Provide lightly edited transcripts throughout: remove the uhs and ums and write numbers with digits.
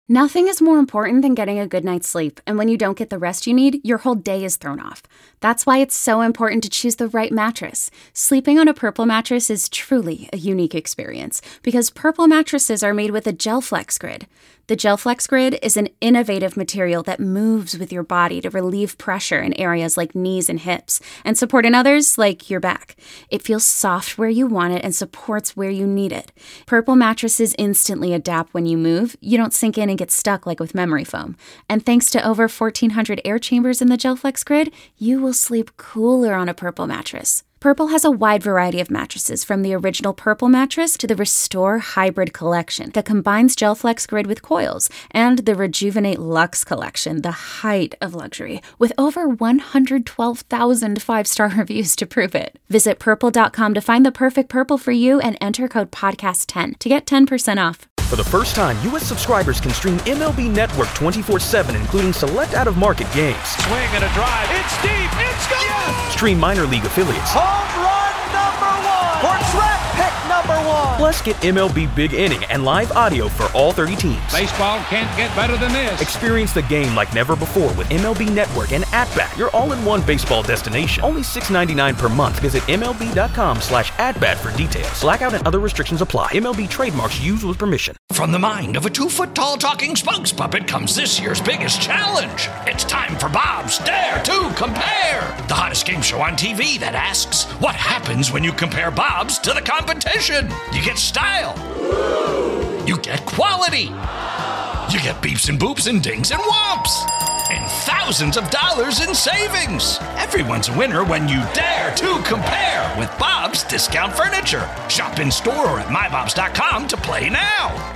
Nothing is more important than getting a good night's sleep, and when you don't get the rest you need, your whole day is thrown off. That's why it's so important to choose the right mattress. Sleeping on a Purple mattress is truly a unique experience, because Purple mattresses are made with a GelFlex Grid. The GelFlex Grid is an innovative material that moves with your body to relieve pressure in areas like knees and hips, and support in others like your back. It feels soft where you want it and supports where you need it. Purple mattresses instantly adapt when you move. You don't sink in and get stuck like with memory foam. And thanks to over 1,400 air chambers in the GelFlex Grid, you will sleep cooler on a Purple mattress. Purple has a wide variety of mattresses, from the original Purple mattress to the Restore Hybrid collection that combines GelFlex Grid with coils, and the Rejuvenate Luxe collection, the height of luxury, with over 112,000 five-star reviews to prove it. Visit purple.com to find the perfect Purple for you and enter code podcast10 to get 10% off. For the first time, U.S. subscribers can stream MLB Network 24/7, including select out-of-market games. Swing and a drive. It's deep. It's gone. Yes! Stream minor league affiliates. Home run number 1. Or draft pick number 1. Plus, get MLB Big Inning and live audio for all 30 teams. Baseball can't get better than this. Experience the game like never before with MLB Network and At-Bat, your all-in-one baseball destination. Only $6.99 per month. Visit MLB.com/AtBat for details. Blackout and other restrictions apply. MLB trademarks used with permission. From the mind of a 2-foot-tall talking spokes puppet comes this year's biggest challenge. It's time for Bob's Dare to Compare, the hottest game show on TV that asks, what happens when you compare Bob's to the competition? You get style. You get quality. You get beeps and boops and dings and whomps. And thousands of dollars in savings. Everyone's a winner when you dare to compare with Bob's Discount Furniture. Shop in store or at mybobs.com to play now.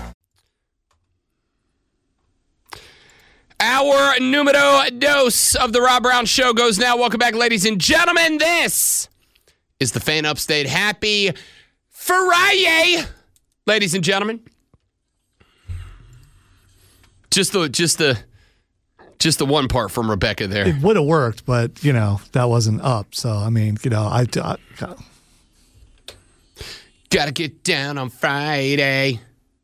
Our numero dos of the Rob Brown Show goes now. Welcome back, ladies and gentlemen. This is the Fan Upstate. Happy Friday, ladies and gentlemen. Just the one part from Rebecca there. It would have worked, but that wasn't up. So I gotta get down on Friday.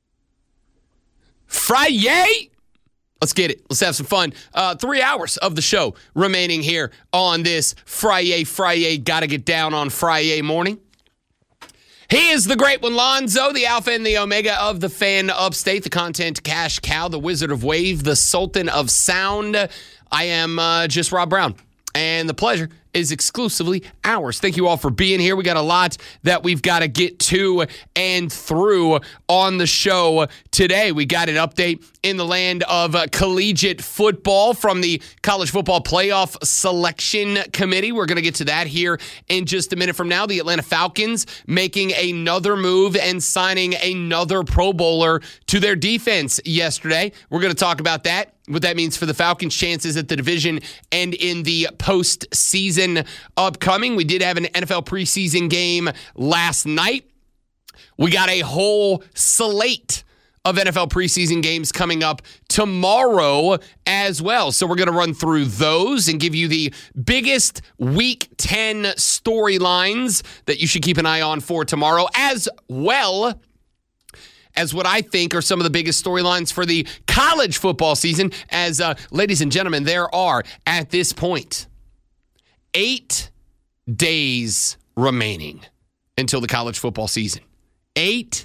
Friday. Let's get it. Let's have some fun. 3 hours of the show remaining here on this Friday. Gotta get down on Friday morning. He is the great one, Lonzo, the alpha and the omega of the Fan Upstate, the content cash cow, the wizard of wave, the sultan of sound. I am just Rob Brown, and the pleasure is exclusively ours. Thank you all for being here. We got a lot that we've got to get to and through on the show today. We got an update in the land of collegiate football from the College Football Playoff Selection Committee. We're going to get to that here in just a minute from now. The Atlanta Falcons making another move and signing another Pro Bowler to their defense yesterday. We're going to talk about that, what that means for the Falcons' chances at the division and in the postseason upcoming. We did have an NFL preseason game last night. We got a whole slate of NFL preseason games coming up tomorrow as well. So we're going to run through those and give you the biggest Week 10 storylines that you should keep an eye on for tomorrow, as well as what I think are some of the biggest storylines for the college football season. As, ladies and gentlemen, there are, at this point, 8 days remaining until the college football season. 8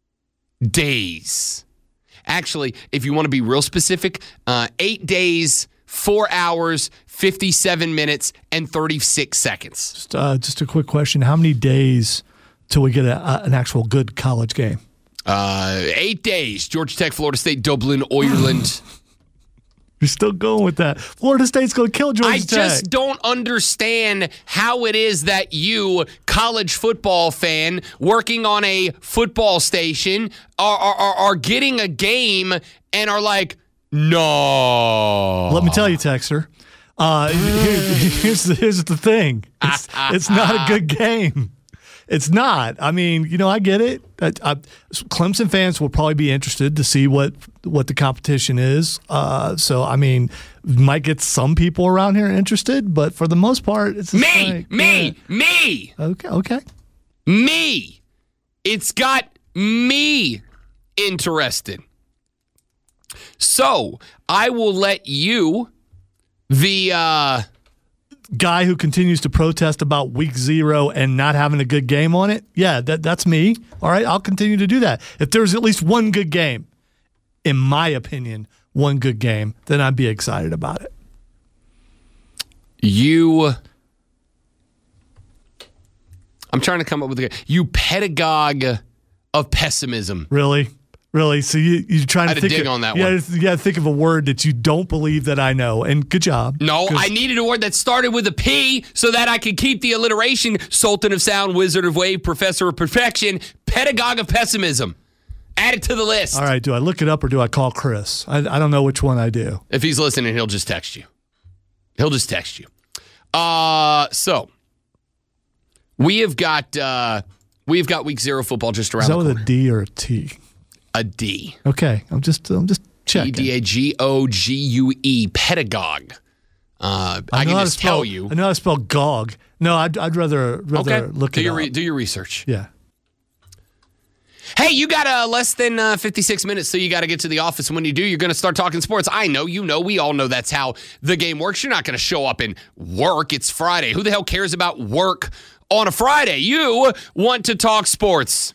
days. Actually, if you want to be real specific, 8 days, 4 hours, 57 minutes, and 36 seconds. Just a quick question. How many days till we get an actual good college game? 8 days. Georgia Tech, Florida State, Dublin, Ireland. You're still going with that. Florida State's going to kill Georgia Tech. I just don't understand how it is that you, college football fan, working on a football station, are getting a game and are like, no. Let me tell you, Texter. Here's the thing. It's not a good game. It's not. I mean, I get it. Clemson fans will probably be interested to see what the competition is. So, I mean, might get some people around here interested, but for the most part, it's me. Okay. Me. It's got me interested. So I will let you, the guy who continues to protest about week 0 and not having a good game on it. Yeah, that's me. All right, I'll continue to do that. If there's at least one good game, in my opinion, one good game, then I'd be excited about it. I'm trying to come up with you pedagogue of pessimism. Really? So you're trying to think dig on that one. You got to think of a word that you don't believe that I know. And good job. No, I needed a word that started with a P so that I could keep the alliteration. Sultan of Sound, Wizard of Wave, Professor of Perfection, pedagogue of pessimism. Add it to the list. All right, do I look it up or do I call Chris? I don't know which one I do. If he's listening, he'll just text you. So we have got week 0 football just around the corner. Is that with a D or a T? A D. Okay, I'm just checking. Pedagogue, pedagogue. I can just tell you. I know how to spell gog. No, I'd rather look it up. Do your research. Yeah. Hey, you got less than 56 minutes, so you got to get to the office. And when you do, you're going to start talking sports. I know, we all know that's how the game works. You're not going to show up and work. It's Friday. Who the hell cares about work on a Friday? You want to talk sports.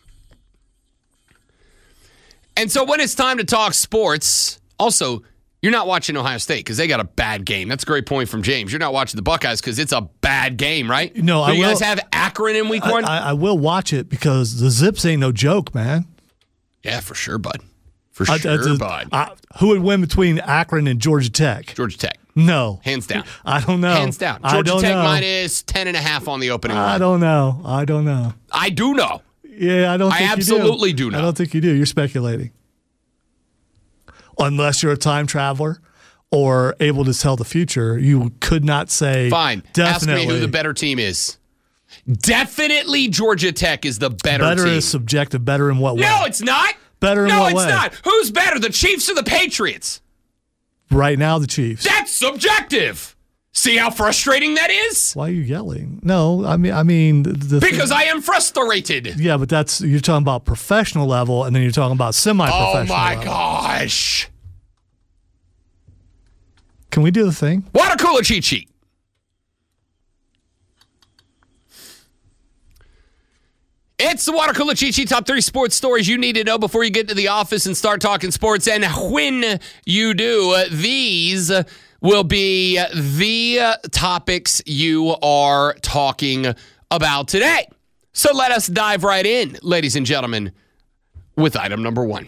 And so when it's time to talk sports, also, you're not watching Ohio State because they got a bad game. That's a great point from James. You're not watching the Buckeyes because it's a bad game, right? No, you guys have Akron in week 1? I will watch it because the Zips ain't no joke, man. Yeah, for sure, bud. Bud. Who would win between Akron and Georgia Tech? Georgia Tech. No. Hands down. I don't know. Hands down. Georgia Tech minus 10.5 on the opening line. I don't know. I do know. Yeah, I don't think you do. I absolutely do know. I don't think you do. You're speculating. Unless you're a time traveler or able to tell the future, you could not say. Fine. Definitely. Ask me who the better team is. Definitely Georgia Tech is the better team. Better is subjective. Better in what way? No, it's not. Better in what way? No, it's not. Who's better, the Chiefs or the Patriots? Right now, the Chiefs. That's subjective. See how frustrating that is? Why are you yelling? No, I mean because I am frustrated. Yeah, but you're talking about professional level, and then you're talking about semi-professional. Oh my gosh! Can we do the thing? Water cooler cheat sheet. It's the Water Cooler Cheat Sheet, top 3 sports stories you need to know before you get to the office and start talking sports. And when you do, these will be the topics you are talking about today. So let us dive right in, ladies and gentlemen, with item number 1.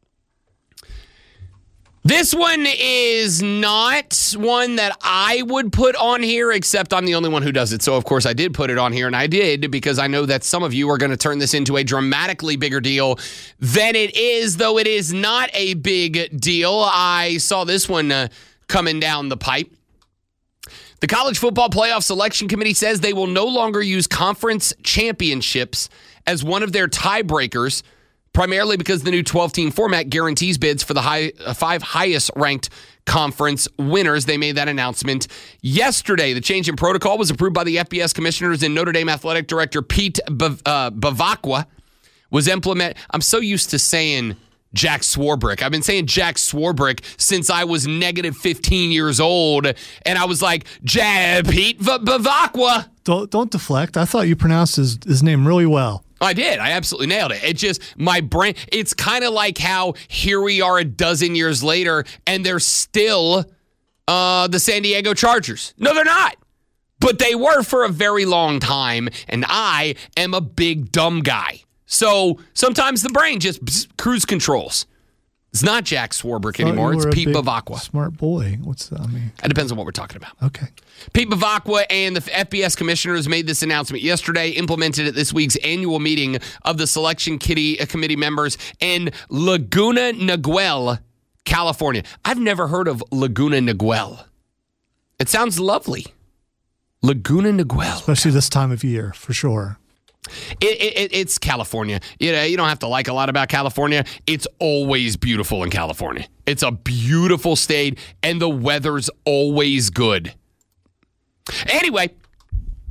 This one is not one that I would put on here, except I'm the only one who does it. So, of course, I did put it on here, and I did because I know that some of you are going to turn this into a dramatically bigger deal than it is, though it is not a big deal. I saw this one coming down the pipe. The College Football Playoff Selection Committee says they will no longer use conference championships as one of their tiebreakers, primarily because the new 12-team format guarantees bids for the 5 highest-ranked conference winners. They made that announcement yesterday. The change in protocol was approved by the FBS commissioners and Notre Dame athletic director Pete Bavacqua. I'm so used to saying Jack Swarbrick. I've been saying Jack Swarbrick since I was negative 15 years old, and I was like, Pete Bavacqua. Don't deflect. I thought you pronounced his name really well. I did. I absolutely nailed it. It just, my brain, it's kind of like how here we are a dozen years later and they're still the San Diego Chargers. No, they're not. But they were for a very long time, and I am a big dumb guy. So sometimes the brain just cruise controls. It's not Jack Swarbrick anymore. It's Pete Bavacqua. Smart boy. It depends on what we're talking about. Okay. Pete Bavacqua and the FBS commissioners made this announcement yesterday, implemented at this week's annual meeting of the selection committee members in Laguna Niguel, California. I've never heard of Laguna Niguel. It sounds lovely. Laguna Niguel. Especially this time of year, for sure. It's California. You don't have to like a lot about California. It's always beautiful in California. It's a beautiful state, and the weather's always good. Anyway,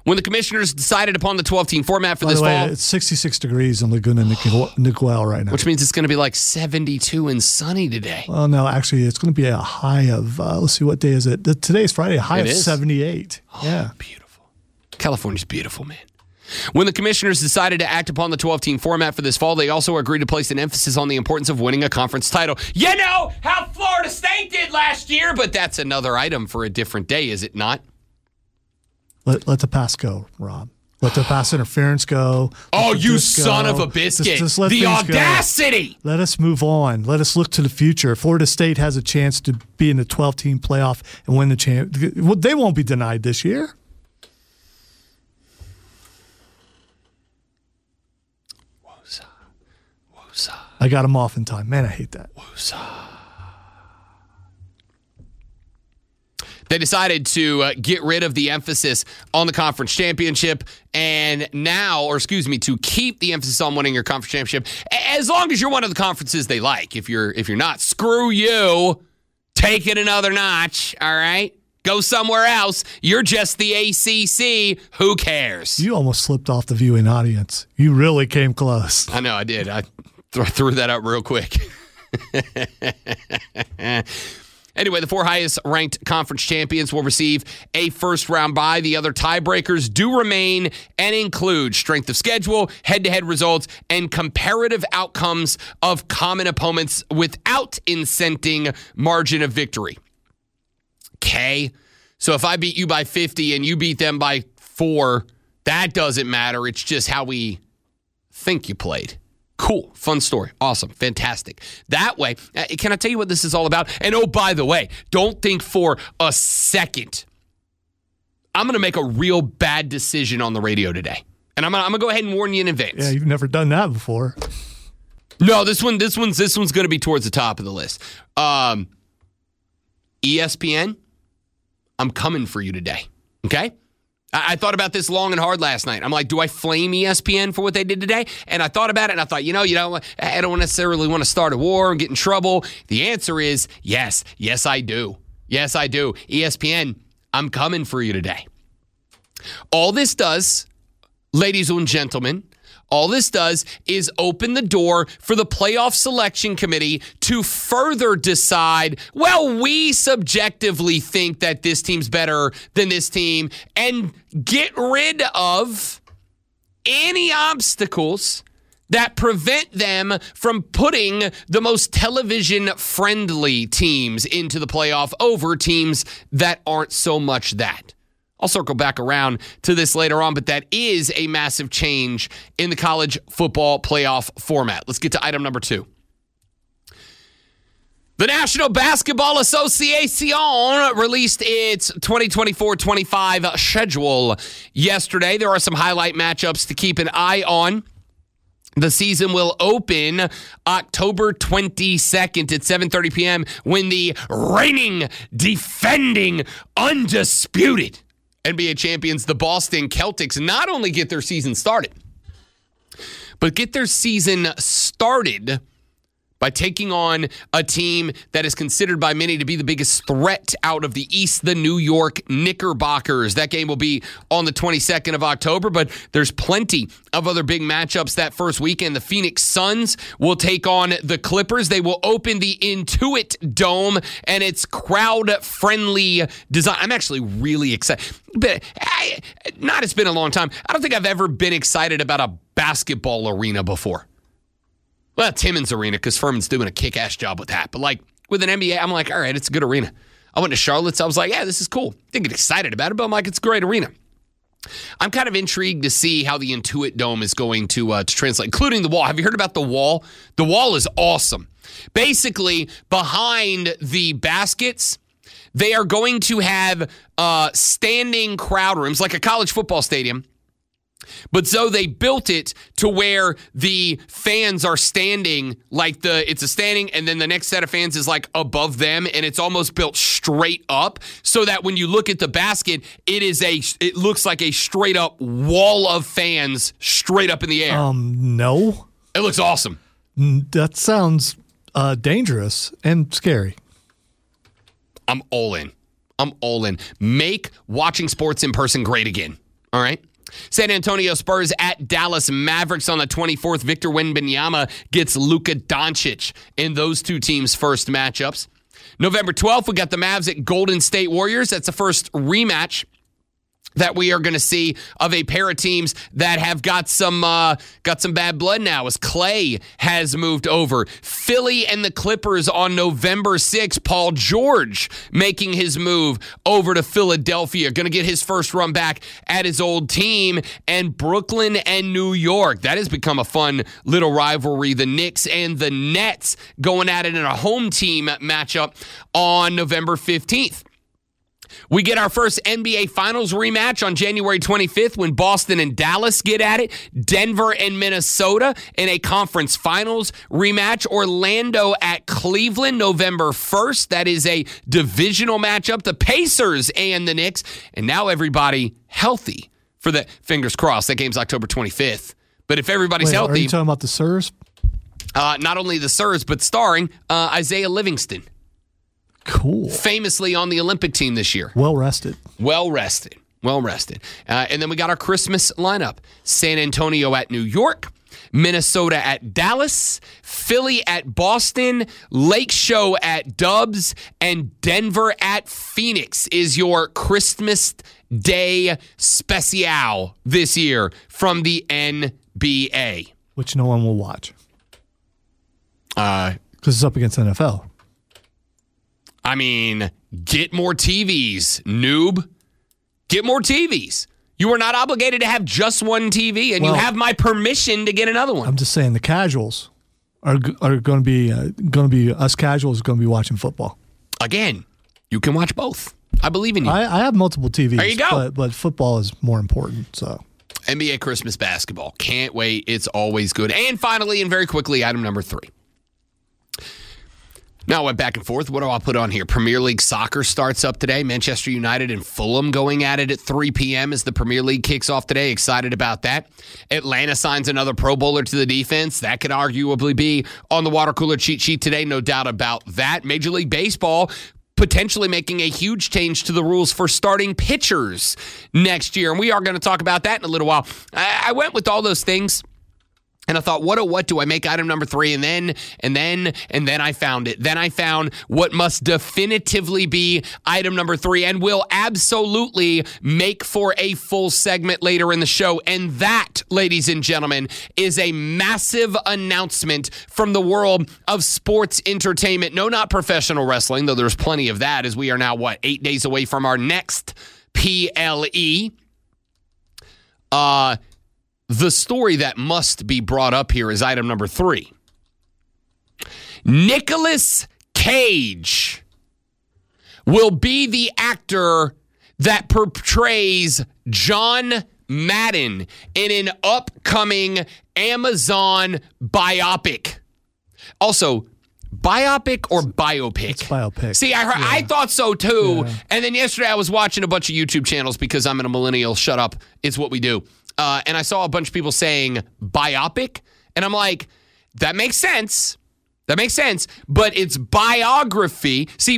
When the commissioners decided upon the 12-team format for this fall. It's 66 degrees in Laguna Niguel right now. Which means it's going to be like 72 and sunny today. Well, no, actually, it's going to be a high of, let's see, what day is it? Today is Friday, a high of 78. Oh, yeah. Beautiful. California's beautiful, man. When the commissioners decided to act upon the 12-team format for this fall, they also agreed to place an emphasis on the importance of winning a conference title. You know how Florida State did last year, but that's another item for a different day, is it not? Let the pass go, Rob. Let the pass interference go. Oh, you son of a biscuit. Just let the things audacity. Go. Let us move on. Let us look to the future. Florida State has a chance to be in the 12-team playoff and win the championship. Well, they won't be denied this year. Woosah. I got them off in time. Man, I hate that. Woosah. They decided to get rid of the emphasis on the conference championship and to keep the emphasis on winning your conference championship as long as you're one of the conferences they like. If you're not, screw you. Take it another notch, all right? Go somewhere else. You're just the ACC. Who cares? You almost slipped off the viewing audience. You really came close. I know I did. I threw that up real quick. Anyway, the 4 highest-ranked conference champions will receive a first-round bye. The other tiebreakers do remain and include strength of schedule, head-to-head results, and comparative outcomes of common opponents without incenting margin of victory. Okay? So if I beat you by 50 and you beat them by 4, that doesn't matter. It's just how we think you played. Cool. Fun story. Awesome. Fantastic. That way, can I tell you what this is all about? And oh, by the way, don't think for a second I'm going to make a real bad decision on the radio today. And I'm going to go ahead and warn you in advance. Yeah, you've never done that before. No, this one's going to be towards the top of the list. ESPN, I'm coming for you today. Okay? I thought about this long and hard last night. I'm like, do I flame ESPN for what they did today? And I thought about it, and I thought, I don't necessarily want to start a war and get in trouble. The answer is yes. Yes, I do. Yes, I do. ESPN, I'm coming for you today. All this does, ladies and gentlemen, all this does is open the door for the playoff selection committee to further decide, well, we subjectively think that this team's better than this team, and get rid of any obstacles that prevent them from putting the most television-friendly teams into the playoff over teams that aren't so much that. I'll circle back around to this later on, but that is a massive change in the college football playoff format. Let's get to item number 2. The National Basketball Association released its 2024-25 schedule yesterday. There are some highlight matchups to keep an eye on. The season will open October 22nd at 7:30 p.m. when the reigning, defending, undisputed NBA champions, the Boston Celtics, not only get their season started, but get their season started by taking on a team that is considered by many to be the biggest threat out of the East, the New York Knickerbockers. That game will be on the 22nd of October, but there's plenty of other big matchups that first weekend. The Phoenix Suns will take on the Clippers. They will open the Intuit Dome, and its crowd-friendly design. I'm actually really excited. But it's been a long time. I don't think I've ever been excited about a basketball arena before. Well, Timmons Arena, because Furman's doing a kick-ass job with that. But, with an NBA, I'm like, all right, it's a good arena. I went to Charlotte's. I was like, yeah, this is cool. Didn't get excited about it, but I'm like, it's a great arena. I'm kind of intrigued to see how the Intuit Dome is going to translate, including the wall. Have you heard about the wall? The wall is awesome. Basically, behind the baskets, they are going to have standing crowd rooms, like a college football stadium. But so they built it to where the fans are standing, it's a standing, and then the next set of fans is above them, and it's almost built straight up, so that when you look at the basket, it looks like a straight up wall of fans straight up in the air. No. It looks awesome. That sounds dangerous and scary. I'm all in. Make watching sports in person great again. All right. San Antonio Spurs at Dallas Mavericks on the 24th. Victor Wembanyama gets Luka Doncic in those two teams' first matchups. November 12th, we got the Mavs at Golden State Warriors. That's the first rematch that we are going to see of a pair of teams that have got some bad blood now, as Clay has moved over. Philly and the Clippers on November 6th. Paul George making his move over to Philadelphia. Going to get his first run back at his old team. And Brooklyn and New York. That has become a fun little rivalry. The Knicks and the Nets going at it in a home team matchup on November 15th. We get our first NBA Finals rematch on January 25th when Boston and Dallas get at it. Denver and Minnesota in a conference finals rematch. Orlando at Cleveland November 1st. That is a divisional matchup. The Pacers and the Knicks. And now everybody healthy for the, fingers crossed, that game's October 25th. But if everybody's healthy. Are you talking about the Sirs? Not only the Sirs, but starring Isaiah Livingston. Cool. Famously on the Olympic team this year. Well rested. And then we got our Christmas lineup. San Antonio at New York. Minnesota at Dallas. Philly at Boston. Lake Show at Dubs. And Denver at Phoenix is your Christmas Day special this year from the NBA. Which no one will watch. Because it's up against NFL. I mean, get more TVs, noob. Get more TVs. You are not obligated to have just one TV, and you have my permission to get another one. I'm just saying the casuals are going to be us casuals going to be watching football. Again, you can watch both. I believe in you. I have multiple TVs. There you go. But football is more important. So NBA Christmas basketball. Can't wait. It's always good. And finally, and very quickly, item number 3. Now I went back and forth. What do I put on here? Premier League soccer starts up today. Manchester United and Fulham going at it at 3 p.m. as the Premier League kicks off today. Excited about that. Atlanta signs another Pro Bowler to the defense. That could arguably be on the water cooler cheat sheet today. No doubt about that. Major League Baseball potentially making a huge change to the rules for starting pitchers next year. And we are going to talk about that in a little while. I went with all those things. And I thought, what do I make item number 3? And then I found it. Then I found what must definitively be item number 3 and will absolutely make for a full segment later in the show. And that, ladies and gentlemen, is a massive announcement from the world of sports entertainment. No, not professional wrestling, though there's plenty of that, as we are now, 8 days away from our next PLE. The story that must be brought up here is item number 3. Nicolas Cage will be the actor that portrays John Madden in an upcoming Amazon biopic. Also, biopic or biopic? It's biopic. See, I thought so too. Yeah. And then yesterday I was watching a bunch of YouTube channels because I'm a millennial. Shut up. It's what we do. And I saw a bunch of people saying biopic. And I'm like, that makes sense. But it's biography. See,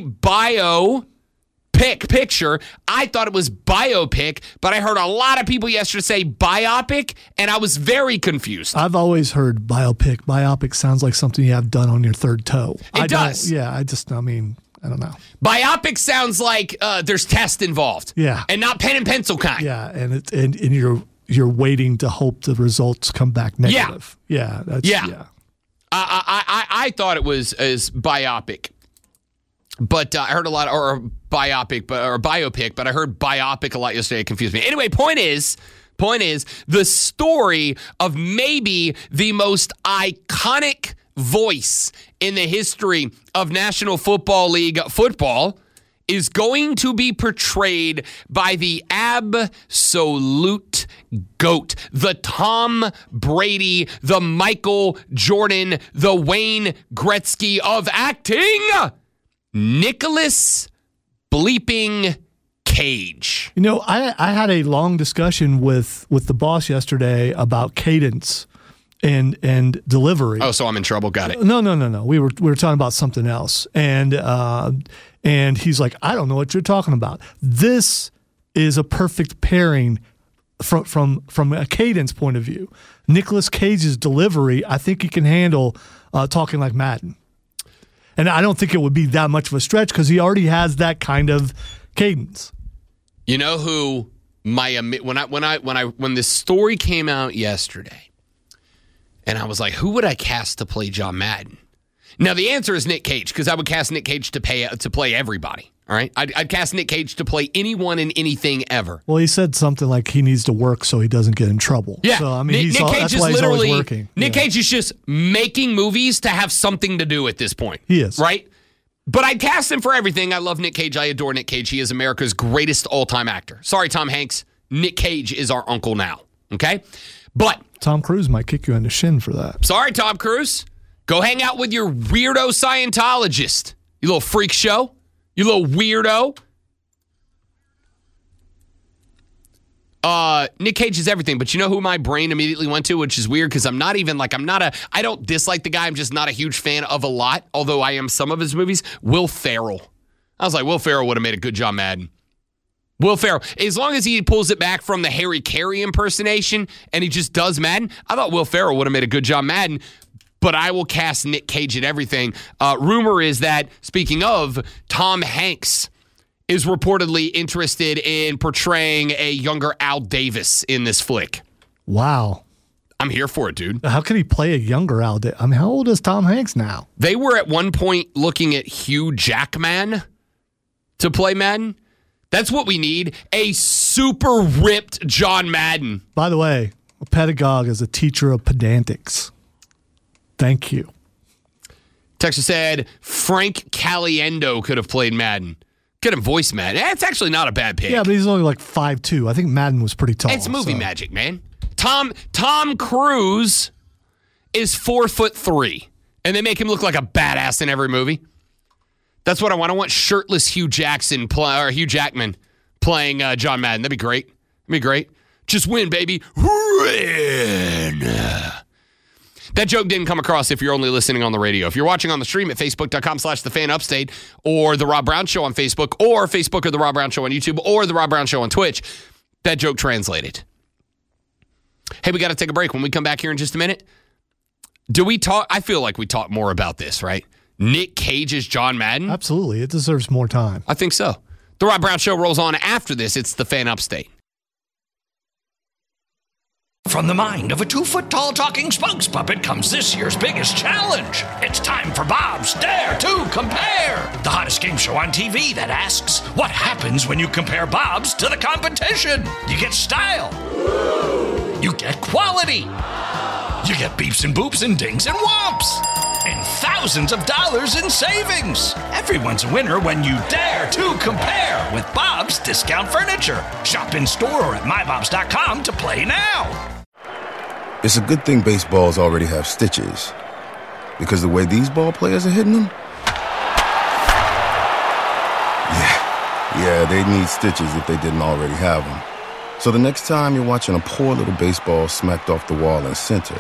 picture. I thought it was biopic, but I heard a lot of people yesterday say biopic, and I was very confused. I've always heard biopic. Biopic sounds like something you have done on your third toe. It does. I don't know. Biopic sounds like there's test involved. Yeah. And not pen and pencil kind. Yeah, and you're waiting to hope the results come back negative. Yeah. I thought it was as biopic. But I heard a lot, or biopic, or biopic, but I heard biopic a lot yesterday. It confused me. Anyway, point is, the story of maybe the most iconic voice in the history of National Football League football is going to be portrayed by the absolute GOAT, the Tom Brady, the Michael Jordan, the Wayne Gretzky of acting, Nicolas bleeping Cage. You know, I had a long discussion with the boss yesterday about cadence and delivery. Oh, so I'm in trouble. Got it. No. We were talking about something else, and he's like, I don't know what you're talking about. This is a perfect pairing from a cadence point of view. Nicolas Cage's delivery, I think he can handle talking like Madden. And I don't think it would be that much of a stretch because he already has that kind of cadence. You know who when this story came out yesterday, and I was like, who would I cast to play John Madden? Now the answer is Nick Cage, because I would cast Nick Cage to play everybody. All right, I'd cast Nick Cage to play anyone and anything ever. Well, he said something like he needs to work so he doesn't get in trouble. Yeah, so I mean, Nick Cage that's is why he's literally always working. Nick Cage is just making movies to have something to do at this point. He is, right. But I'd cast him for everything. I love Nick Cage. I adore Nick Cage. He is America's greatest all-time actor. Sorry, Tom Hanks. Nick Cage is our uncle now. Okay, but Tom Cruise might kick you in the shin for that. Sorry, Tom Cruise. Go hang out with your weirdo Scientologist. You little freak show. You little weirdo. Nick Cage is everything, but you know who my brain immediately went to, which is weird because I don't dislike the guy. I'm just not a huge fan of a lot, although I am some of his movies. Will Ferrell. I was like, Will Ferrell would have made a good John Madden. Will Ferrell, as long as he pulls it back from the Harry Carey impersonation and he just does Madden, I thought Will Ferrell would have made a good John Madden, but I will cast Nick Cage at everything. Rumor is that, speaking of, Tom Hanks is reportedly interested in portraying a younger Al Davis in this flick. Wow. I'm here for it, dude. How could he play a younger Al Davis? I mean, how old is Tom Hanks now? They were at one point looking at Hugh Jackman to play Madden. That's what we need, a super ripped John Madden. By the way, a pedagogue is a teacher of pedantics. Thank you. Texas said Frank Caliendo could have played Madden. Could have voiced Madden. It's actually not a bad pick. Yeah, but he's only like 5'2". I think Madden was pretty tall. It's movie magic, man. Tom Cruise is 4'3", and they make him look like a badass in every movie. That's what I want. I want shirtless Hugh Jackman playing John Madden. That'd be great. Just win, baby. Win. That joke didn't come across if you're only listening on the radio. If you're watching on the stream at facebook.com/thefanupstate or The Rob Brown Show on Facebook or Facebook or The Rob Brown Show on YouTube or The Rob Brown Show on Twitch, that joke translated. Hey, we got to take a break. When we come back here in just a minute, do we talk? I feel like we talk more about this, right? Nick Cage's John Madden? Absolutely. It deserves more time. I think so. The Rob Brown Show rolls on after this. It's the Fan Upstate. From the mind of a 2-foot-tall talking spokes puppet comes this year's biggest challenge. It's time for Bob's Dare to Compare, the hottest game show on TV that asks, what happens when you compare Bob's to the competition? You get style. You get quality. You get beeps and boops and dings and whomps. And thousands of dollars in savings. Everyone's a winner when you dare to compare with Bob's Discount Furniture. Shop in store or at mybobs.com to play now. It's a good thing baseballs already have stitches. Because the way these ball players are hitting them? Yeah, they need stitches if they didn't already have them. So the next time you're watching a poor little baseball smacked off the wall in center,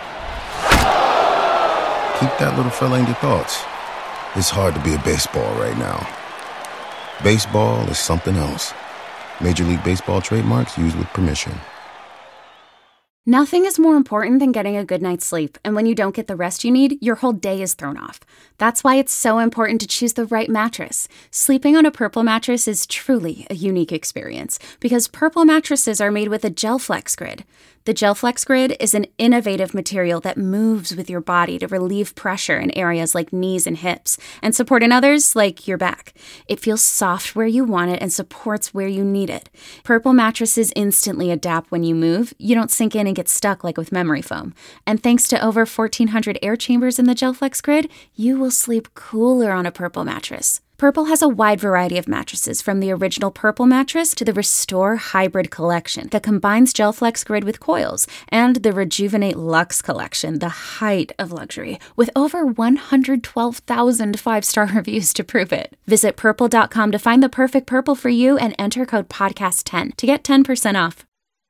keep that little fella in your thoughts. It's hard to be a baseball right now. Baseball is something else. Major League Baseball trademarks used with permission. Nothing is more important than getting a good night's sleep, and when you don't get the rest you need, your whole day is thrown off. That's why it's so important to choose the right mattress. Sleeping on a Purple mattress is truly a unique experience, because Purple mattresses are made with a GelFlex Grid. The GelFlex Grid is an innovative material that moves with your body to relieve pressure in areas like knees and hips, and support in others like your back. It feels soft where you want it and supports where you need it. Purple mattresses instantly adapt when you move. You don't sink in and get stuck like with memory foam. And thanks to over 1,400 air chambers in the GelFlex Grid, you will sleep cooler on a Purple mattress. Purple has a wide variety of mattresses, from the original Purple mattress to the Restore Hybrid collection that combines GelFlex Grid with coils, and the Rejuvenate Luxe collection, the height of luxury, with over 112,000 five-star reviews to prove it. Visit Purple.com to find the perfect Purple for you and enter code PODCAST10 to get 10% off.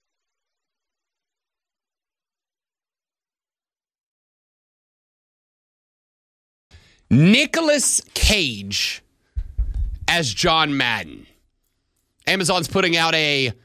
Nicolas Cage as John Madden. Amazon's putting out a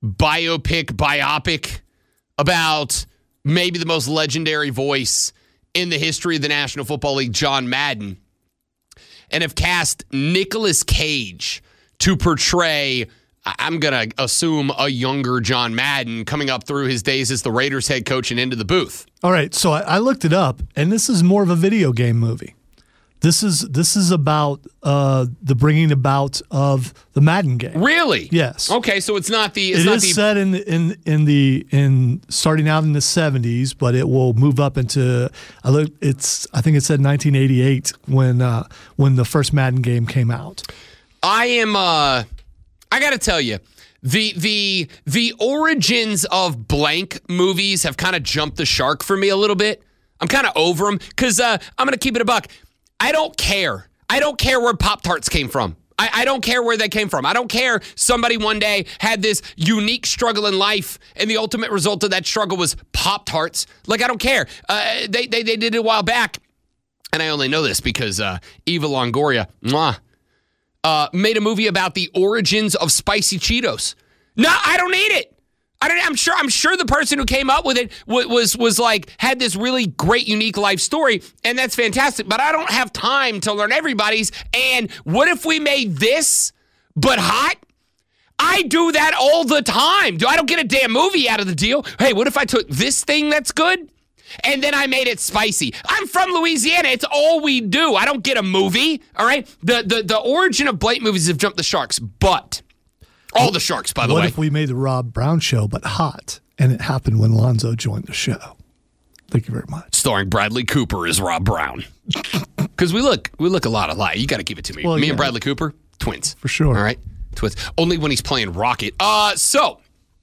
biopic about maybe the most legendary voice in the history of the National Football League, John Madden, and have cast Nicolas Cage to portray, I'm going to assume, a younger John Madden coming up through his days as the Raiders head coach and into the booth. All right, so I looked it up, and this is more of a video game movie. This is about the bringing about of the Madden game. Really? Yes. Okay, so it's not the. It is set in starting out in the 70s, but it will move up into. I think it said 1988 when the first Madden game came out. I got to tell you, the origins of blank movies have kind of jumped the shark for me a little bit. I'm kind of over them because I'm going to keep it a buck. I don't care. I don't care where Pop-Tarts came from. I don't care where they came from. I don't care somebody one day had this unique struggle in life and the ultimate result of that struggle was Pop-Tarts. Like, I don't care. They did it a while back, and I only know this because Eva Longoria made a movie about the origins of spicy Cheetos. No, I don't need it. I'm sure the person who came up with it was like, had this really great, unique life story, and that's fantastic, but I don't have time to learn everybody's, and what if we made this, but hot? I do that all the time. I don't get a damn movie out of the deal. Hey, what if I took this thing that's good, and then I made it spicy? I'm from Louisiana. It's all we do. I don't get a movie, all right? The origin of blank movies have jumped the sharks, but... all the sharks, by the way. What if we made the Rob Brown Show, but hot, and it happened when Lonzo joined the show? Thank you very much. Starring Bradley Cooper as Rob Brown. Because we look a lot alike. You got to give it to me. Well, me and Bradley Cooper, twins. For sure. All right? Twins. Only when he's playing Rocket. So,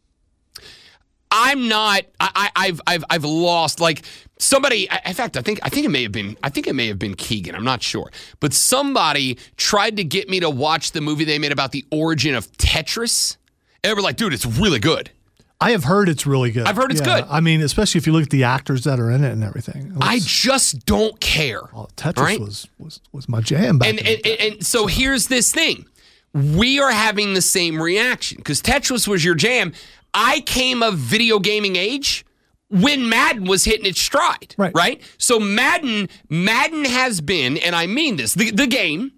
I'm not, I've lost, like, somebody, in fact, I think it may have been Keegan, I'm not sure. But somebody tried to get me to watch the movie they made about the origin of Tetris. And they were like, dude, it's really good. I have heard it's really good. I've heard it's good. I mean, especially if you look at the actors that are in it and everything. I just don't care. Oh, Tetris was my jam back then. And so here's this thing. We are having the same reaction because Tetris was your jam. I came of video gaming age when Madden was hitting its stride, right? So Madden has been, and I mean this, the game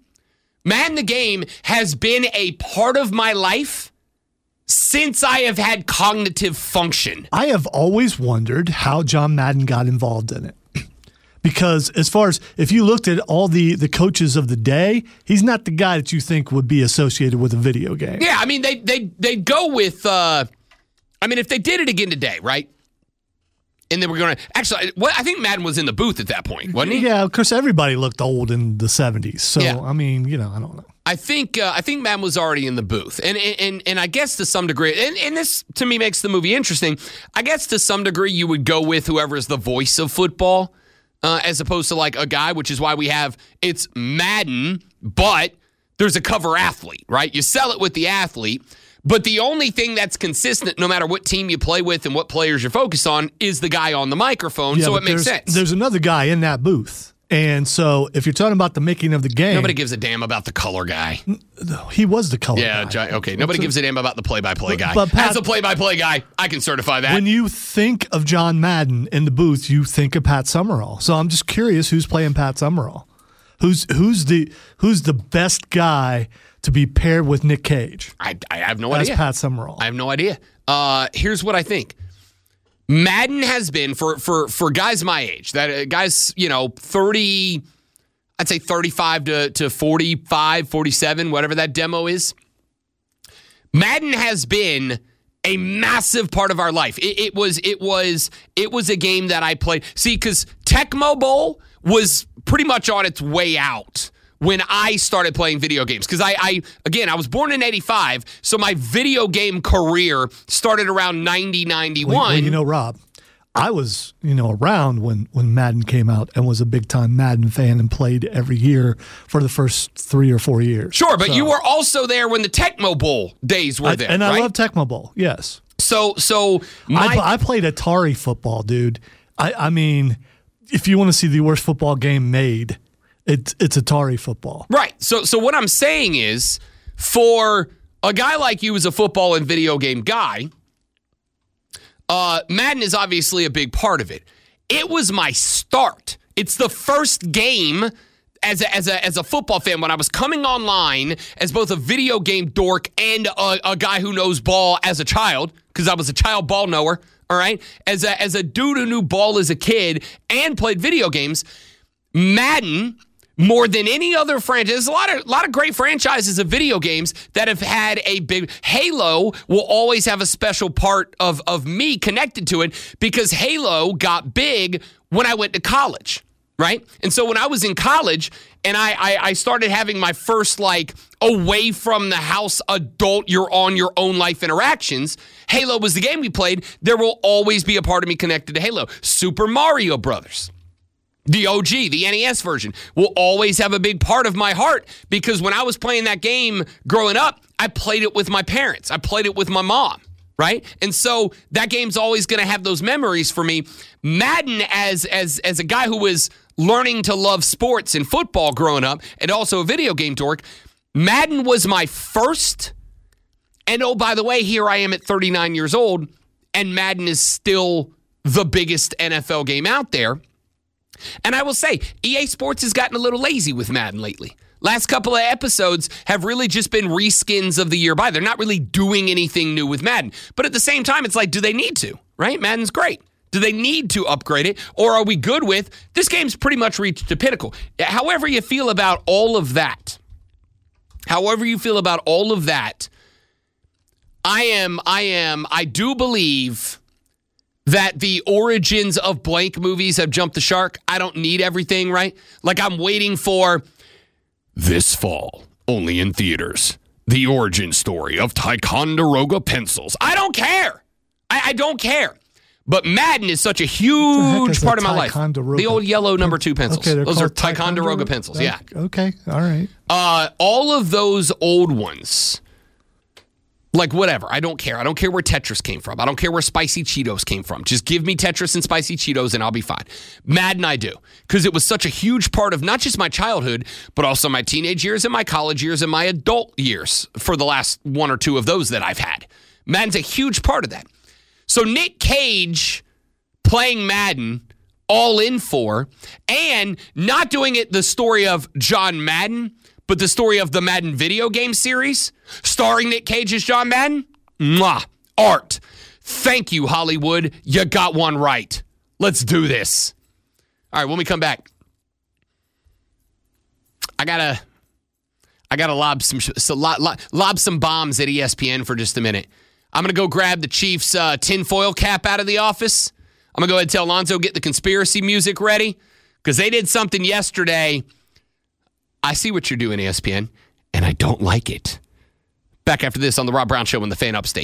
has been a part of my life since I have had cognitive function. I have always wondered how John Madden got involved in it. Because as far as, if you looked at all the coaches of the day, he's not the guy that you think would be associated with a video game. Yeah, I mean, they'd go with... if they did it again today, right? And then we're going to... Actually, I think Madden was in the booth at that point, wasn't he? Yeah, of course, everybody looked old in the 70s. So, yeah. I mean, I don't know. I think Madden was already in the booth. And I guess to some degree... And this, to me, makes the movie interesting. I guess to some degree, you would go with whoever is the voice of football as opposed to, like, a guy, which is why we have... It's Madden, but there's a cover athlete, right? You sell it with the athlete... But the only thing that's consistent, no matter what team you play with and what players you're focused on, is the guy on the microphone, so it makes sense. There's another guy in that booth. And so if you're talking about the making of the game... Nobody gives a damn about the color guy. He was the color guy. Yeah, okay. Nobody gives a damn about the play-by-play guy. But Pat, as a play-by-play guy, I can certify that. When you think of John Madden in the booth, you think of Pat Summerall. So I'm just curious who's playing Pat Summerall. Who's the best guy to be paired with Nick Cage? I have no idea. As Pat Summerall. I have no idea. Here's what I think. Madden has been, for guys my age, that guys, 30, I'd say 35 to 45, 47, whatever that demo is. Madden has been a massive part of our life. It was a game that I played. See, because Tecmo Bowl was pretty much on its way out when I started playing video games. Because I was born in 85, so my video game career started around 90, 91. Well, Rob, I was, around when Madden came out and was a big-time Madden fan and played every year for the first 3 or 4 years. Sure, but you were also there when the Tecmo Bowl days were there, and right? I love Tecmo Bowl, yes. So I played Atari football, dude. I mean, if you want to see the worst football game made, it's Atari football. Right. So what I'm saying is, for a guy like you is a football and video game guy. Madden is obviously a big part of it. It was my start. It's the first game as a football fan when I was coming online as both a video game dork and a guy who knows ball as a child, because I was a child ball knower, all right? As a dude who knew ball as a kid and played video games, Madden, more than any other franchise, there's a lot of great franchises of video games that have had a big... Halo will always have a special part of me connected to it because Halo got big when I went to college, right? And so when I was in college and I started having my first, like, away from the house adult, you're on your own life interactions, Halo was the game we played. There will always be a part of me connected to Halo. Super Mario Brothers, the OG, the NES version, will always have a big part of my heart because when I was playing that game growing up, I played it with my parents. I played it with my mom, right? And so that game's always going to have those memories for me. Madden, as a guy who was learning to love sports and football growing up and also a video game dork, Madden was my first. And oh, by the way, here I am at 39 years old, and Madden is still the biggest NFL game out there. And I will say, EA Sports has gotten a little lazy with Madden lately. Last couple of episodes have really just been reskins of the year by. They're not really doing anything new with Madden. But at the same time, it's like, do they need to, right? Madden's great. Do they need to upgrade it? Or are we good with, this game's pretty much reached the pinnacle. However you feel about all of that, I do believe that the origins of blank movies have jumped the shark. I don't need everything, right? Like I'm waiting for this fall, only in theaters, the origin story of Ticonderoga pencils. I don't care. I don't care. But Madden is such a huge part of my life. The old yellow number 2 pencils. Okay, those are Ticonderoga pencils, yeah. Okay, all right. All of those old ones, like whatever, I don't care. I don't care where Tetris came from. I don't care where Spicy Cheetos came from. Just give me Tetris and Spicy Cheetos and I'll be fine. Madden I do, because it was such a huge part of not just my childhood, but also my teenage years and my college years and my adult years for the last one or two of those that I've had. Madden's a huge part of that. So Nick Cage playing Madden, all in for, and not doing it the story of John Madden, but the story of the Madden video game series, starring Nick Cage as John Madden. Mwah. Art. Thank you, Hollywood. You got one right. Let's do this. All right, when we come back, I gotta lob some bombs at ESPN for just a minute. I'm going to go grab the Chiefs' tinfoil cap out of the office. I'm going to go ahead and tell Lonzo, get the conspiracy music ready, because they did something yesterday. I see what you're doing, ESPN, and I don't like it. Back after this on the Rob Brown Show on the Fan Upstate.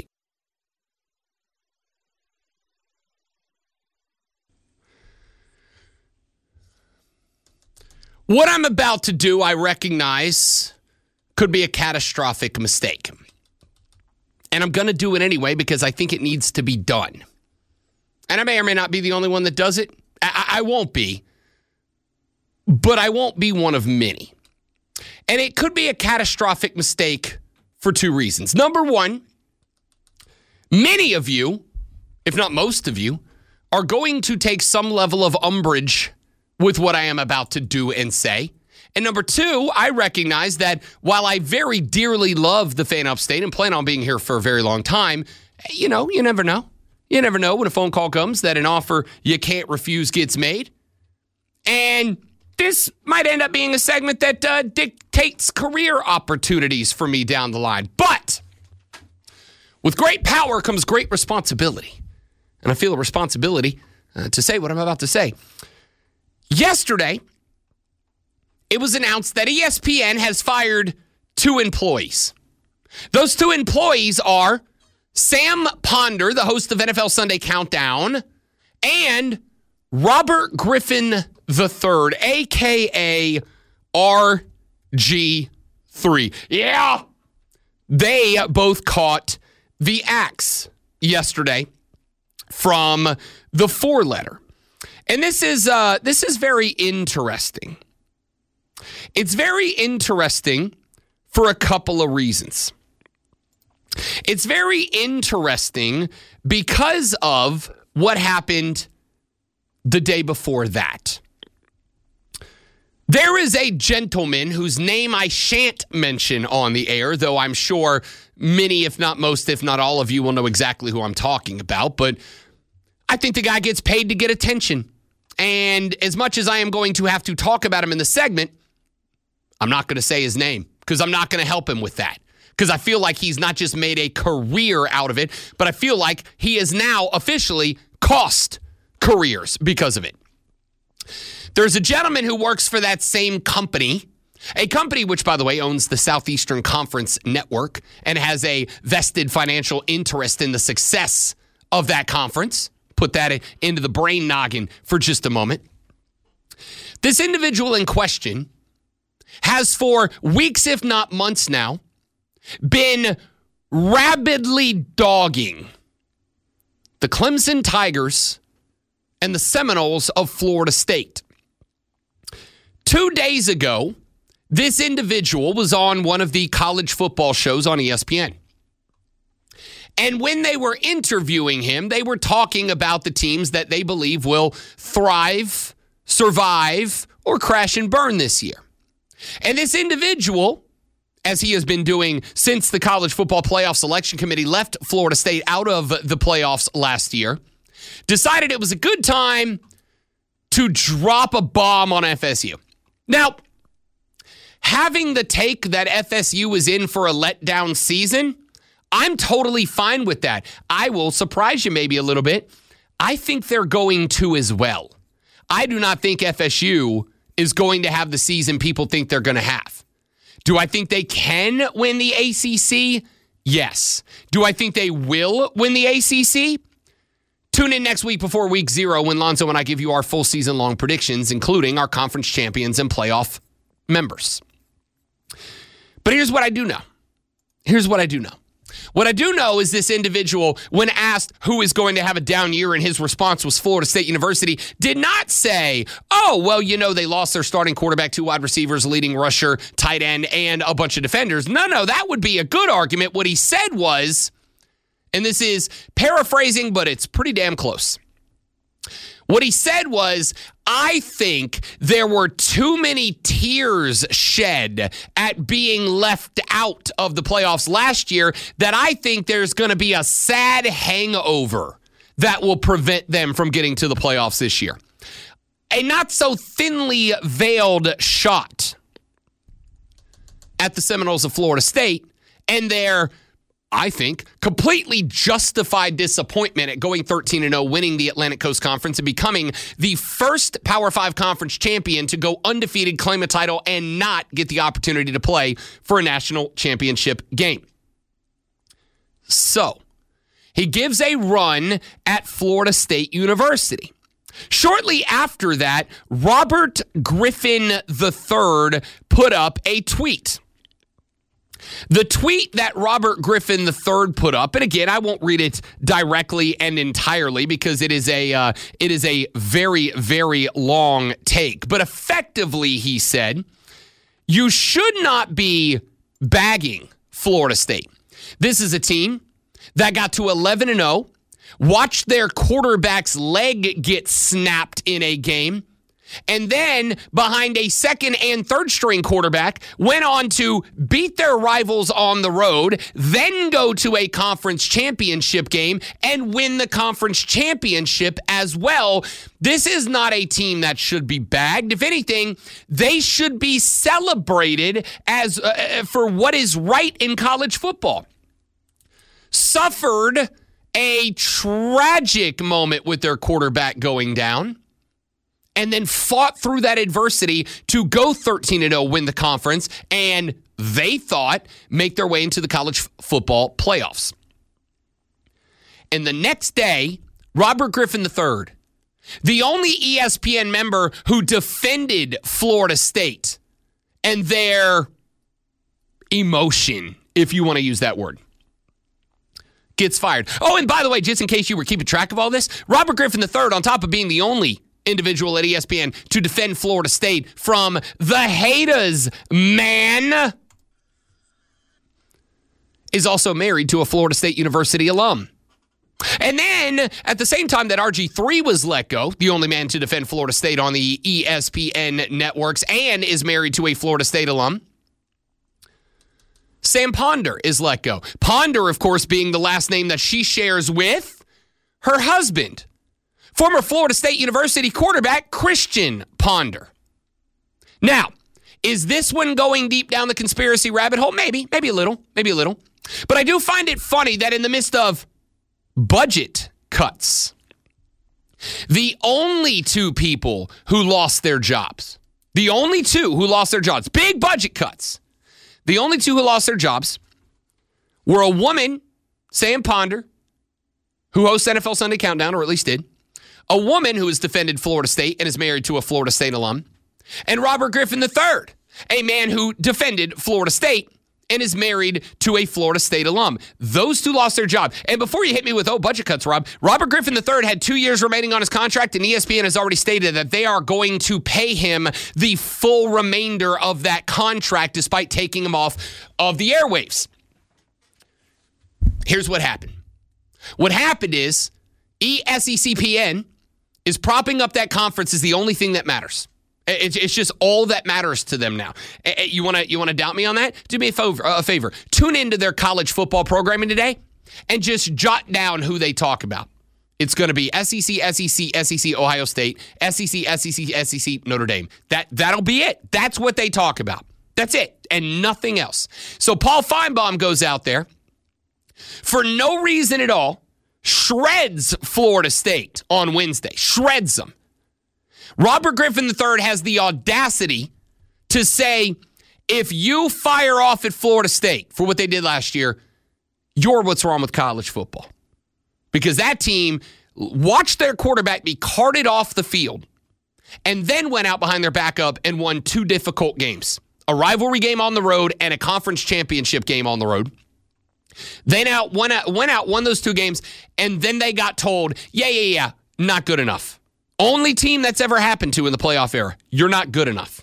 What I'm about to do, I recognize, could be a catastrophic mistake. And I'm going to do it anyway because I think it needs to be done. And I may or may not be the only one that does it. I won't be. But I won't be one of many. And it could be a catastrophic mistake for two reasons. Number one, many of you, if not most of you, are going to take some level of umbrage with what I am about to do and say. And number two, I recognize that while I very dearly love the Fan Upstate and plan on being here for a very long time, you never know. You never know when a phone call comes that an offer you can't refuse gets made. And this might end up being a segment that dictates career opportunities for me down the line. But with great power comes great responsibility. And I feel a responsibility to say what I'm about to say. Yesterday, it was announced that ESPN has fired 2 employees. Those 2 employees are Sam Ponder, the host of NFL Sunday Countdown, and Robert Griffin III, a.k.a. RG3. Yeah! They both caught the axe yesterday from the 4-letter. And this is very interesting. It's very interesting for a couple of reasons. It's very interesting because of what happened the day before that. There is a gentleman whose name I shan't mention on the air, though I'm sure many, if not most, if not all of you will know exactly who I'm talking about. But I think the guy gets paid to get attention. And as much as I am going to have to talk about him in the segment, I'm not going to say his name because I'm not going to help him with that. Because I feel like he's not just made a career out of it, but I feel like he has now officially cost careers because of it. There's a gentleman who works for that same company, a company which, by the way, owns the Southeastern Conference Network and has a vested financial interest in the success of that conference. Put that into the brain noggin for just a moment. This individual in question has for weeks, if not months now, been rabidly dogging the Clemson Tigers and the Seminoles of Florida State. 2 days ago, this individual was on one of the college football shows on ESPN. And when they were interviewing him, they were talking about the teams that they believe will thrive, survive, or crash and burn this year. And this individual, as he has been doing since the College Football Playoff Selection Committee left Florida State out of the playoffs last year, decided it was a good time to drop a bomb on FSU. Now, having the take that FSU is in for a letdown season, I'm totally fine with that. I will surprise you maybe a little bit. I think they're going to as well. I do not think FSU is going to have the season people think they're going to have. Do I think they can win the ACC? Yes. Do I think they will win the ACC? Tune in next week before week 0 when Lonzo and I give you our full season-long predictions, including our conference champions and playoff members. But here's what I do know. What I do know is this individual, when asked who is going to have a down year, and his response was Florida State University, did not say, oh, well, they lost their starting quarterback, 2 wide receivers, leading rusher, tight end, and a bunch of defenders. No, that would be a good argument. What he said was, and this is paraphrasing, but it's pretty damn close. What he said was, I think there were too many tears shed at being left out of the playoffs last year that I think there's going to be a sad hangover that will prevent them from getting to the playoffs this year. A not so thinly veiled shot at the Seminoles of Florida State and their, I think, completely justified disappointment at going 13-0, winning the Atlantic Coast Conference and becoming the first Power 5 conference champion to go undefeated, claim a title, and not get the opportunity to play for a national championship game. So, he gives a run at Florida State University. Shortly after that, Robert Griffin III put up a tweet. The tweet that Robert Griffin III put up, and again, I won't read it directly and entirely because it is a very, very long take. But effectively, he said, you should not be bagging Florida State. This is a team that got to 11-0, watched their quarterback's leg get snapped in a game, and then, behind a second and third string quarterback, went on to beat their rivals on the road, then go to a conference championship game and win the conference championship as well. This is not a team that should be bagged. If anything, they should be celebrated as for what is right in college football. Suffered a tragic moment with their quarterback going down, and then fought through that adversity to go 13-0, win the conference, and they thought make their way into the college football playoffs. And the next day, Robert Griffin III, the only ESPN member who defended Florida State and their emotion, if you want to use that word, gets fired. Oh, and by the way, just in case you were keeping track of all this, Robert Griffin III, on top of being the only individual at ESPN to defend Florida State from the haters, man, is also married to a Florida State University alum. And then, at the same time that RG3 was let go, the only man to defend Florida State on the ESPN networks, and is married to a Florida State alum, Sam Ponder is let go. Ponder, of course, being the last name that she shares with her husband, former Florida State University quarterback Christian Ponder. Now, is this one going deep down the conspiracy rabbit hole? Maybe a little. But I do find it funny that in the midst of budget cuts, the only two people who lost their jobs, big budget cuts, the only two who lost their jobs were a woman, Sam Ponder, who hosts NFL Sunday Countdown, or at least did, a woman who has defended Florida State and is married to a Florida State alum, and Robert Griffin III, a man who defended Florida State and is married to a Florida State alum. Those two lost their job. And before you hit me with, budget cuts, Rob, Robert Griffin III had 2 years remaining on his contract, and ESPN has already stated that they are going to pay him the full remainder of that contract despite taking him off of the airwaves. Here's what happened. What happened is ESECPN is propping up that conference as the only thing that matters. It's just all that matters to them now. You want to doubt me on that? Do me a favor. Tune into their college football programming today and just jot down who they talk about. It's going to be SEC, Ohio State, SEC, Notre Dame. That'll be it. That's what they talk about. That's it, and nothing else. So Paul Feinbaum goes out there for no reason at all, shreds Florida State on Wednesday, shreds them. Robert Griffin III has the audacity to say, if you fire off at Florida State for what they did last year, you're what's wrong with college football. Because that team watched their quarterback be carted off the field and then went out behind their backup and won 2 difficult games. A rivalry game on the road and a conference championship game on the road. They won those 2 games, and then they got told, yeah, not good enough. Only team that's ever happened to in the playoff era. You're not good enough.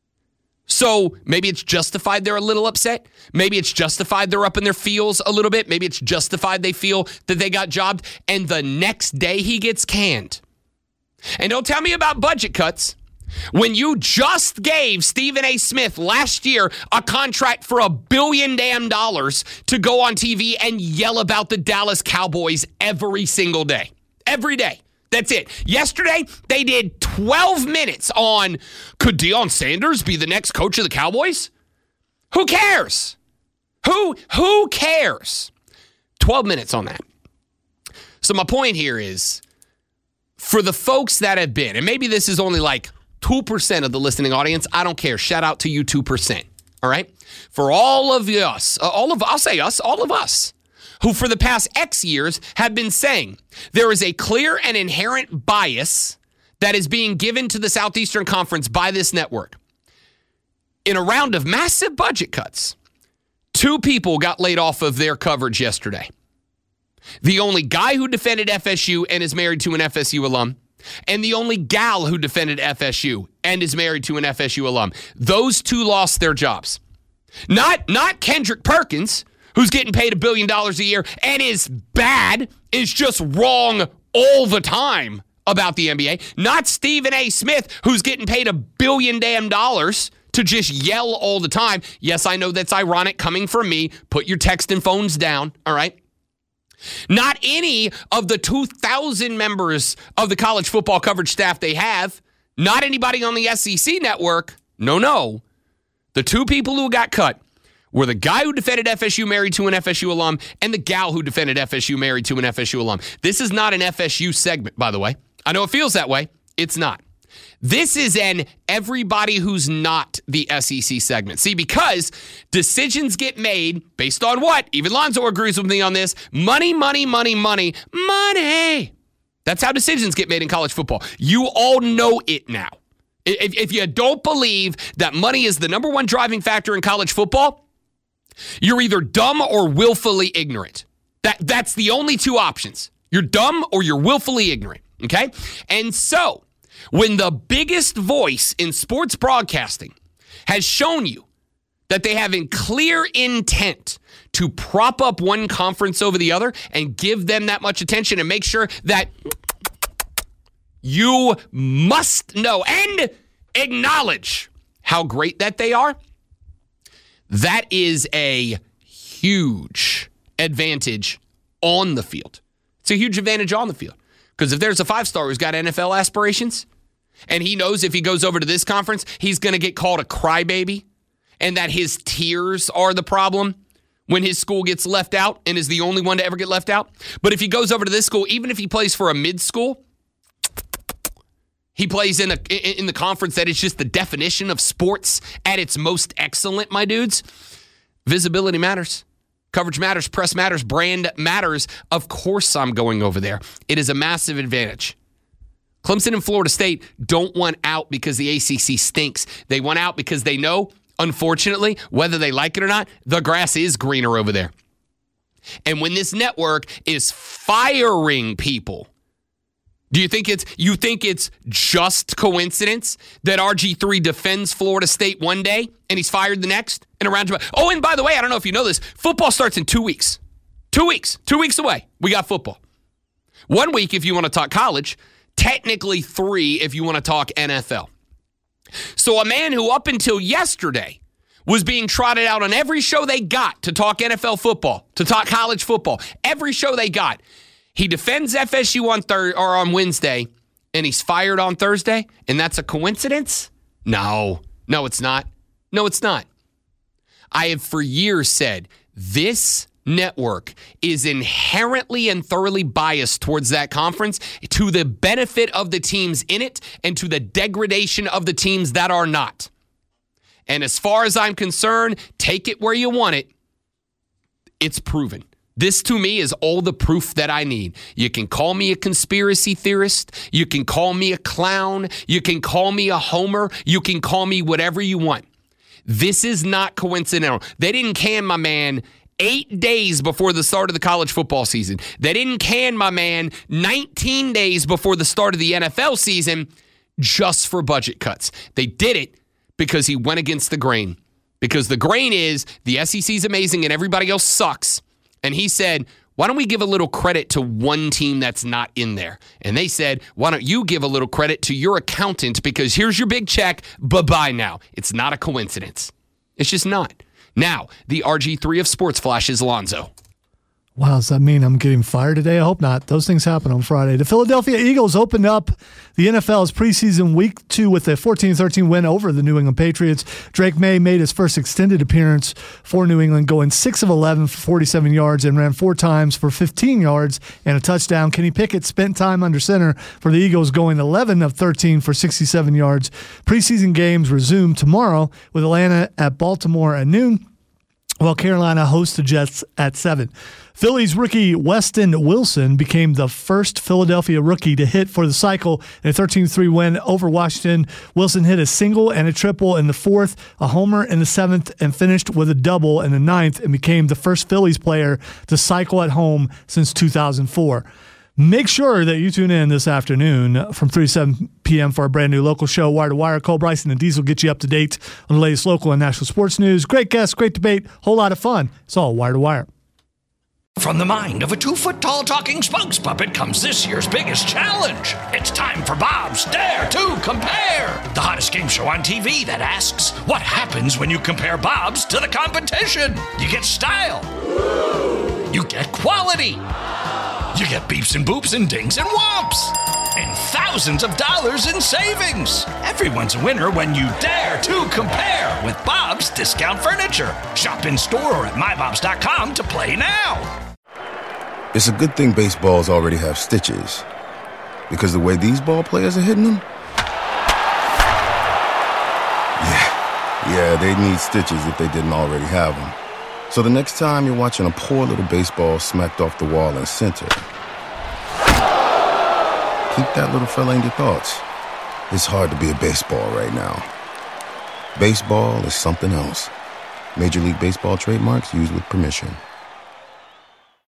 So maybe it's justified they're a little upset. Maybe it's justified they're up in their feels a little bit. Maybe it's justified they feel that they got jobbed. And the next day he gets canned. And don't tell me about budget cuts when you just gave Stephen A. Smith last year a contract for $1 billion to go on TV and yell about the Dallas Cowboys every single day. Every day. That's it. Yesterday, they did 12 minutes on, could Deion Sanders be the next coach of the Cowboys? Who cares? Who cares? 12 minutes on that. So my point here is, for the folks that have been, and maybe this is only like 2% of the listening audience, I don't care. Shout out to you 2%. All right? For all of us, all of us, who for the past X years have been saying there is a clear and inherent bias that is being given to the Southeastern Conference by this network. In a round of massive budget cuts, 2 people got laid off of their coverage yesterday. The only guy who defended FSU and is married to an FSU alum, and the only gal who defended FSU and is married to an FSU alum. Those 2 lost their jobs. Not Kendrick Perkins, who's getting paid $1 billion a year and is bad, is just wrong all the time about the NBA. Not Stephen A. Smith, who's getting paid $1 billion to just yell all the time. Yes, I know that's ironic coming from me. Put your text and phones down, all right? Not any of the 2,000 members of the college football coverage staff they have. Not anybody on the SEC network. No. The 2 people who got cut were the guy who defended FSU married to an FSU alum and the gal who defended FSU married to an FSU alum. This is not an FSU segment, by the way. I know it feels that way. It's not. This is an everybody who's not the SEC segment. See, because decisions get made based on what? Even Lonzo agrees with me on this. Money. That's how decisions get made in college football. You all know it now. If you don't believe that money is the number one driving factor in college football, you're either dumb or willfully ignorant. That's the only 2 options. You're dumb or you're willfully ignorant, okay? And so, when the biggest voice in sports broadcasting has shown you that they have a clear intent to prop up one conference over the other and give them that much attention and make sure that you must know and acknowledge how great that they are. That is a huge advantage on the field. It's a huge advantage on the field. Because if there's a 5-star who's got NFL aspirations, and he knows if he goes over to this conference, he's going to get called a crybaby, and that his tears are the problem when his school gets left out and is the only one to ever get left out. But if he goes over to this school, even if he plays for a mid-school, he plays in the conference that is just the definition of sports at its most excellent, my dudes. Visibility matters. Coverage matters. Press matters. Brand matters. Of course I'm going over there. It is a massive advantage. Clemson and Florida State don't want out because the ACC stinks. They want out because they know, unfortunately, whether they like it or not, the grass is greener over there. And when this network is firing people, do you think it's just coincidence that RG3 defends Florida State one day and he's fired the next? And around. Oh, and by the way, I don't know if you know this, football starts in 2 weeks. 2 weeks. 2 weeks away. We got football. 1 week if you want to talk college. Technically 3 if you want to talk NFL. So a man who up until yesterday was being trotted out on every show they got to talk NFL football, to talk college football, every show they got. He defends FSU on Wednesday, and he's fired on Thursday, and that's a coincidence? No, it's not. No, it's not. I have for years said this network is inherently and thoroughly biased towards that conference to the benefit of the teams in it and to the degradation of the teams that are not. And as far as I'm concerned, take it where you want it. It's proven. This, to me, is all the proof that I need. You can call me a conspiracy theorist. You can call me a clown. You can call me a homer. You can call me whatever you want. This is not coincidental. They didn't can my man 8 days before the start of the college football season. They didn't can my man 19 days before the start of the NFL season just for budget cuts. They did it because he went against the grain. Because the grain is the SEC is amazing and everybody else sucks. And he said, why don't we give a little credit to one team that's not in there? And they said, why don't you give a little credit to your accountant because here's your big check. Bye-bye now. It's not a coincidence. It's just not. Now, the RG3 of Sports Flash is Lonzo. Wow, does that mean I'm getting fired today? I hope not. Those things happen on Friday. The Philadelphia Eagles opened up the NFL's preseason week 2 with a 14-13 win over the New England Patriots. Drake May made his first extended appearance for New England, going 6 of 11 for 47 yards and ran 4 times for 15 yards and a touchdown. Kenny Pickett spent time under center for the Eagles, going 11 of 13 for 67 yards. Preseason games resume tomorrow with Atlanta at Baltimore at noon, while Carolina hosts the Jets at 7. Phillies rookie Weston Wilson became the first Philadelphia rookie to hit for the cycle in a 13-3 win over Washington. Wilson hit a single and a triple in the 4th, a homer in the 7th, and finished with a double in the 9th and became the first Phillies player to cycle at home since 2004. Make sure that you tune in this afternoon from 3 to 7 p.m. for our brand new local show, Wire to Wire. Cole Bryson and Diesel get you up to date on the latest local and national sports news. Great guests, great debate, whole lot of fun. It's all Wire to Wire. From the mind of a 2-foot-tall talking spokes puppet comes this year's biggest challenge. It's time for Bob's Dare to Compare, the hottest game show on TV that asks, what happens when you compare Bob's to the competition? You get style. You get quality. You get beeps and boops and dings and whomps. And thousands of dollars in savings. Everyone's a winner when you dare to compare with Bob's Discount Furniture. Shop in store or at mybobs.com to play now. It's a good thing baseballs already have stitches. Because the way these ball players are hitting them? Yeah, they need stitches if they didn't already have them. So the next time you're watching a poor little baseball smacked off the wall in center, keep that little fella in your thoughts. It's hard to be a baseball right now. Baseball is something else. Major League Baseball trademarks used with permission.